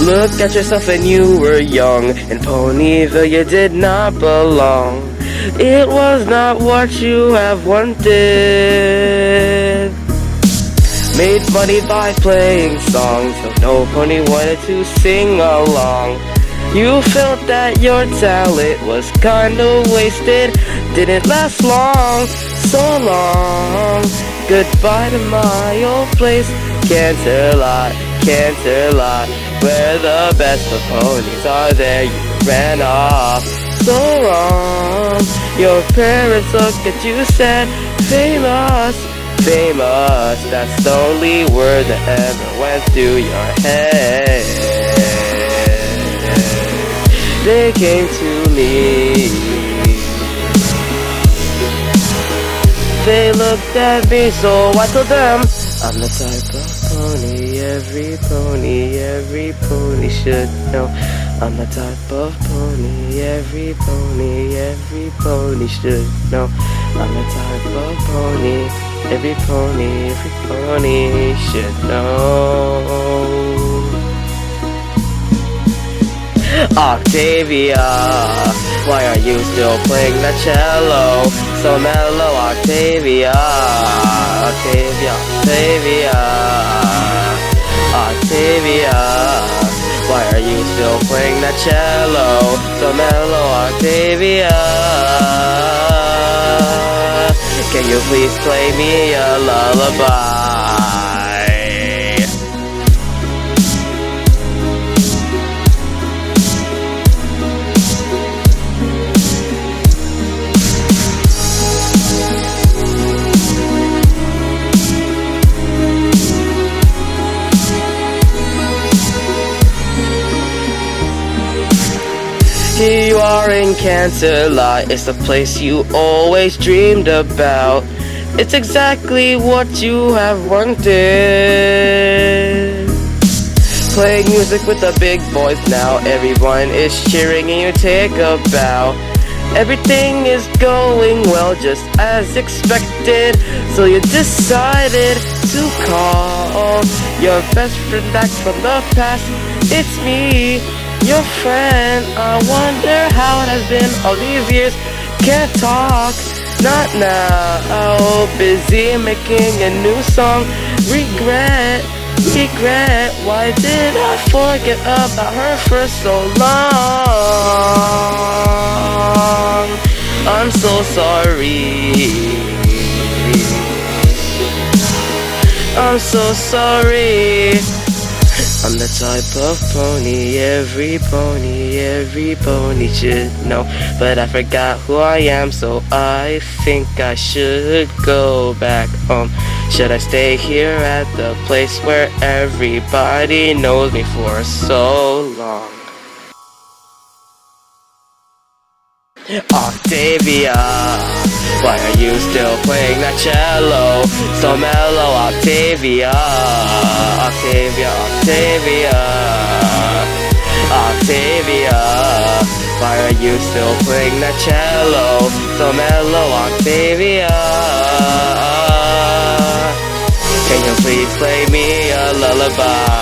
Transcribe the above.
Look at yourself when you were young. In Ponyville you did not belong. It was not what you have wanted. Made money by playing songs, so no pony wanted to sing along. You felt that your talent was kinda wasted. Didn't last long, so long. Goodbye to my old place. Canterlot, Canterlot, where the best of ponies are there. You ran off so wrong. Your parents look at you said, famous, famous. That's the only word that ever went through your head. They came to me. They looked at me, so I told them I'm the type of pony every pony should know. I'm the type of pony every pony should know. I'm the type of pony every pony should know. Octavia, why are you still playing the cello? So mellow, Octavia, Octavia, Octavia, Octavia, why are you still playing the cello? So mellow, Octavia, can you please play me a lullaby? Here you are in Canterlot, it's the place you always dreamed about. It's exactly what you have wanted. Playing music with the big boys now, everyone is cheering and you take a bow. Everything is going well just as expected, so you decided to call your best friend back from the past. It's me, your friend. I wonder how it has been all these years. Can't talk, not now. Busy making a new song. Regret, regret. Why did I forget about her for so long? I'm so sorry. I'm so sorry. I'm the type of pony every pony should know. But I forgot who I am, so I think I should go back home. Should I stay here at the place where everybody knows me for so long? Octavia, why are you still playing that cello? So mellow, Octavia, Octavia, Octavia, Octavia, why are you still playing that cello? So mellow, Octavia, can you please play me a lullaby?